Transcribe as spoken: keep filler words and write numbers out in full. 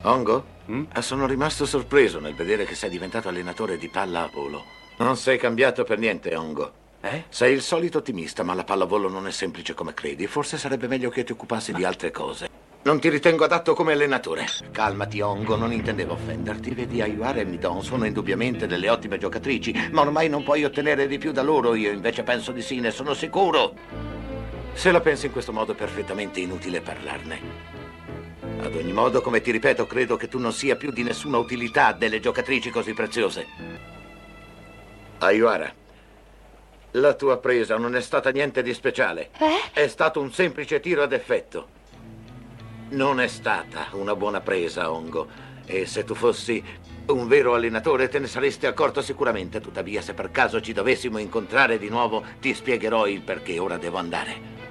Ongo? Mm? Sono rimasto sorpreso nel vedere che sei diventato allenatore di pallavolo. Non sei cambiato per niente, Ongo. Eh? Sei il solito ottimista, ma la pallavolo non è semplice come credi. Forse sarebbe meglio che ti occupassi ma... di altre cose. Non ti ritengo adatto come allenatore. Calmati, Ongo, non intendevo offenderti. Vedi, Ayuara e Midon sono indubbiamente delle ottime giocatrici, ma ormai non puoi ottenere di più da loro. Io invece penso di sì, ne sono sicuro. Se la pensi in questo modo è perfettamente inutile parlarne. Ad ogni modo, come ti ripeto, credo che tu non sia più di nessuna utilità delle giocatrici così preziose. Ayuara, la tua presa non è stata niente di speciale. Eh? È stato un semplice tiro ad effetto. Non è stata una buona presa, Ongo. E se tu fossi un vero allenatore te ne saresti accorto sicuramente. Tuttavia, se per caso ci dovessimo incontrare di nuovo, ti spiegherò il perché. Ora devo andare.